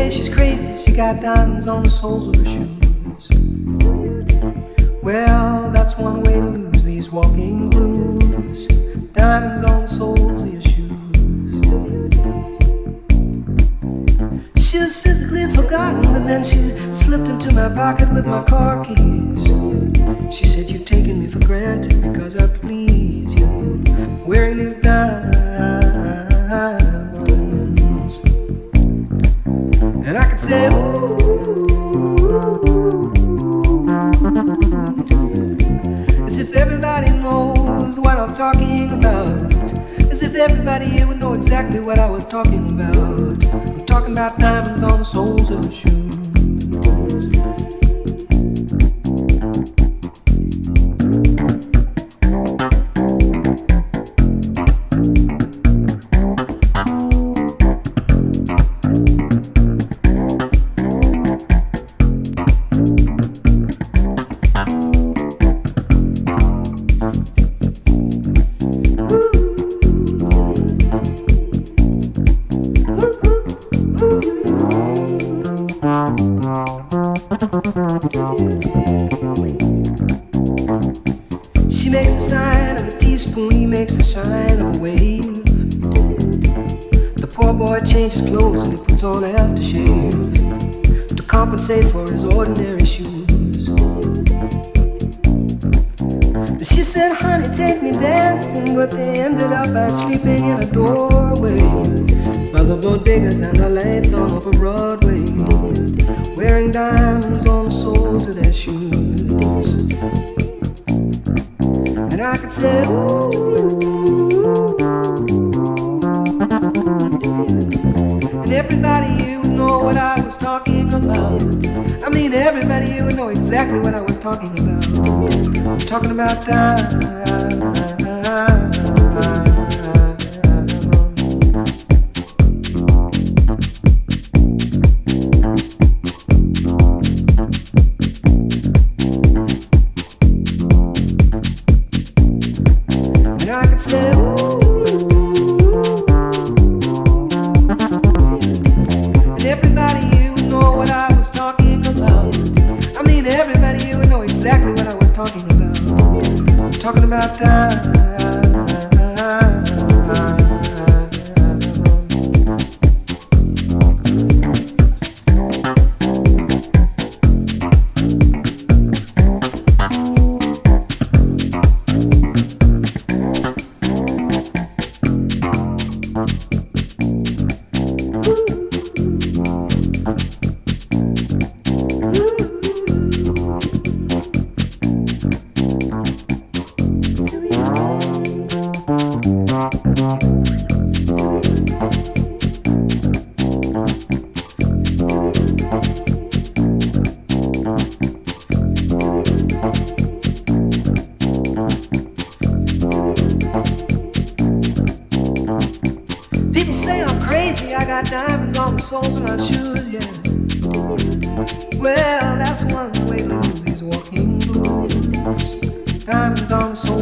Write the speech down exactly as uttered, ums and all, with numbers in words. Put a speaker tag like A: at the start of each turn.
A: say she's crazy, she got diamonds on the soles of her shoes. Well, that's one way to lose these walking blues. Diamonds on the soles of your shoes. She was physically forgotten, but then she slipped into my pocket with my car keys. She said, you've taken me for granted because I please you, wearing these diamonds. And I could say, ooh, as if everybody knows what I'm talking about. As if everybody here would know exactly what I was talking about. I'm talking about diamonds on the soles of the shoes. She makes the sign of a teaspoon, he makes the sign of a wave. The poor boy changes clothes and he puts on aftershave to compensate for his ordinary shoes. She said, honey, take me dancing, but they ended up by sleeping in a doorway by the bodegas and the lights on over Broadway, wearing diamonds on the soles of their shoes. And I could say, ooh, and everybody here would know what I was talking about. I mean, everybody here would know exactly what I was talking about. I'm talking about time. And I could say, ooh, and everybody here would know what I was talking about. I mean, everybody here would know exactly what I was talking about. I'm talking about time. People say I'm crazy, I got diamonds on the soles of my shoes, yeah. Well, that's one way to lose these walking blues. Diamonds on the soles